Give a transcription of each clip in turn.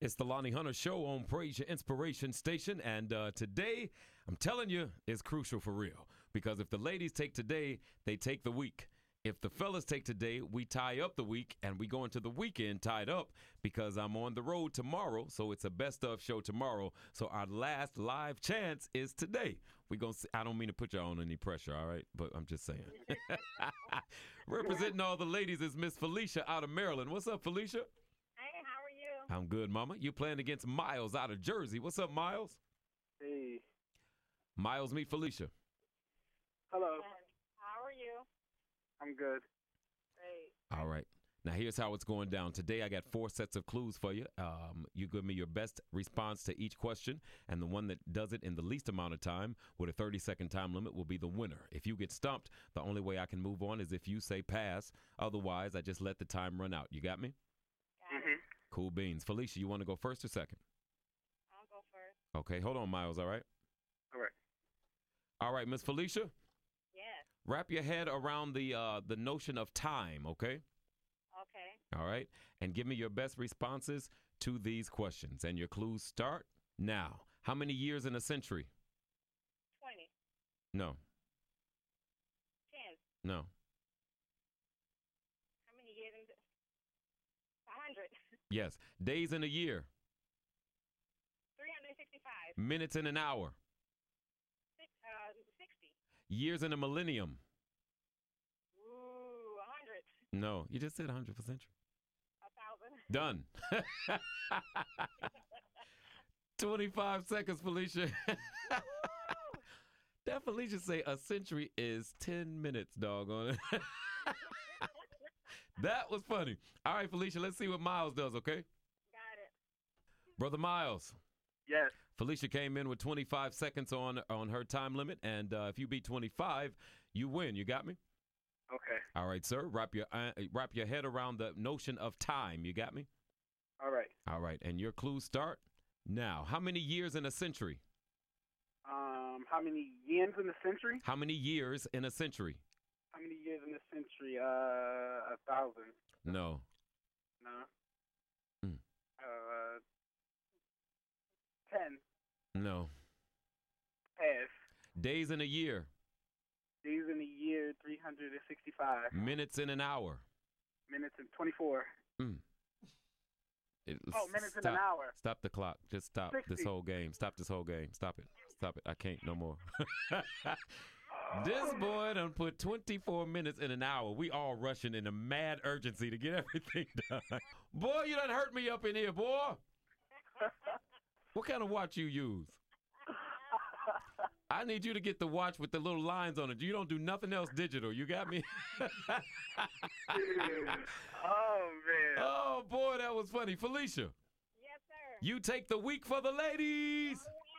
It's the Lonnie Hunter Show on Praise Your Inspiration Station. And today, I'm telling you, is crucial for real. Because if the ladies take today, they take the week. If the fellas take today, we tie up the week, and we go into the weekend tied up because I'm on the road tomorrow, so it's a best of show tomorrow. So our last live chance is today. We gonna see, I don't mean to put y'all on any pressure, all right? But I'm just saying. Representing all the ladies is Miss Felicia out of Maryland. What's up, Felicia? Hey, how are you? I'm good, mama. You playing against Miles out of Jersey. What's up, Miles? Hey. Miles, meet Felicia. Hello. How are you? I'm good. Great. All right. Now, here's how it's going down. Today, I got 4 sets of clues for you. You give me your best response to each question, and the one that does it in the least amount of time with a 30-second time limit will be the winner. If you get stumped, the only way I can move on is if you say pass. Otherwise, I just let the time run out. You got me? Got it. Cool beans. Felicia, you want to go first or second? I'll go first. Okay, hold on, Miles, all right? All right. All right, Miss Felicia, Yes. wrap your head around the notion of time, okay? Okay. All right. And give me your best responses to these questions. And your clues start now. How many years in a century? 20. No. 10. No. How many years in 100. Yes. Days in a year. 365. Minutes in an hour. 60. Years in a millennium. Ooh, 100. No. You just said 100 for century. 1,000. Done. 25 seconds, Felicia. That Felicia say a century is 10 minutes, doggone it. That was funny. All right, Felicia, let's see what Miles does, okay? Got it. Brother Miles. Yes. Felicia came in with 25 seconds on her time limit, and if you beat 25, you win. You got me? Okay. All right, sir. Wrap your head around the notion of time. You got me? All right. All right, and your clues start now. How many years in a century? How many yens in a century? How many years in a century? How many years in a century? 1,000. No. No. Mm. 10. No. Pass. Days in a year. Days in a year, 365. Minutes in an hour. Minutes in 24. Minutes in an hour. Stop the clock. Just stop 60. this whole game. Stop this whole game. Stop it. Stop it. I can't no more. This boy done put 24 minutes in an hour. We all rushing in a mad urgency to get everything done. Boy, you done hurt me up in here, boy. What kind of watch you use? I need you to get the watch with the little lines on it. You don't do nothing else digital. You got me? Oh, man. Oh, boy, that was funny. Felicia, Yes, sir. you take the week for the ladies.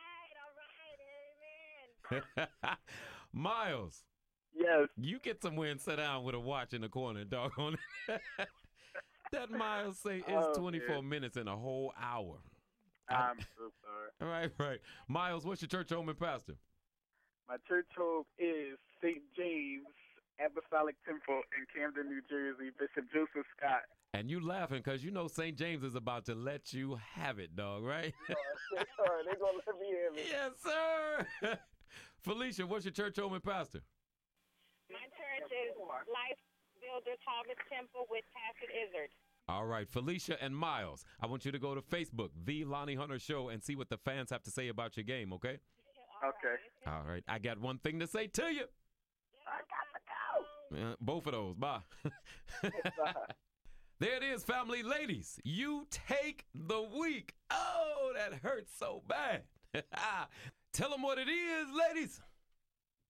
All right. Miles, Yes. you get somewhere and sit down with a watch in the corner, doggone it. That Miles say is 24 minutes in a whole hour. I'm so sorry. Right. Miles, what's your church home and pastor? My church home is St. James Apostolic Temple in Camden, New Jersey. Bishop Joseph Scott. And you laughing because you know St. James is about to let you have it, dog, right? They're going to let me have it. Yes, sir. Felicia, what's your church home and pastor? My church is Life Builders Harvest Temple with Pastor Izzard. All right, Felicia and Miles, I want you to go to Facebook, The Lonnie Hunter Show, and see what the fans have to say about your game, okay? Okay. All right. I got one thing to say to you. I got to go. Both of those. Bye. There it is, family. Ladies, you take the week. Oh, that hurts so bad. Tell them what it is, ladies.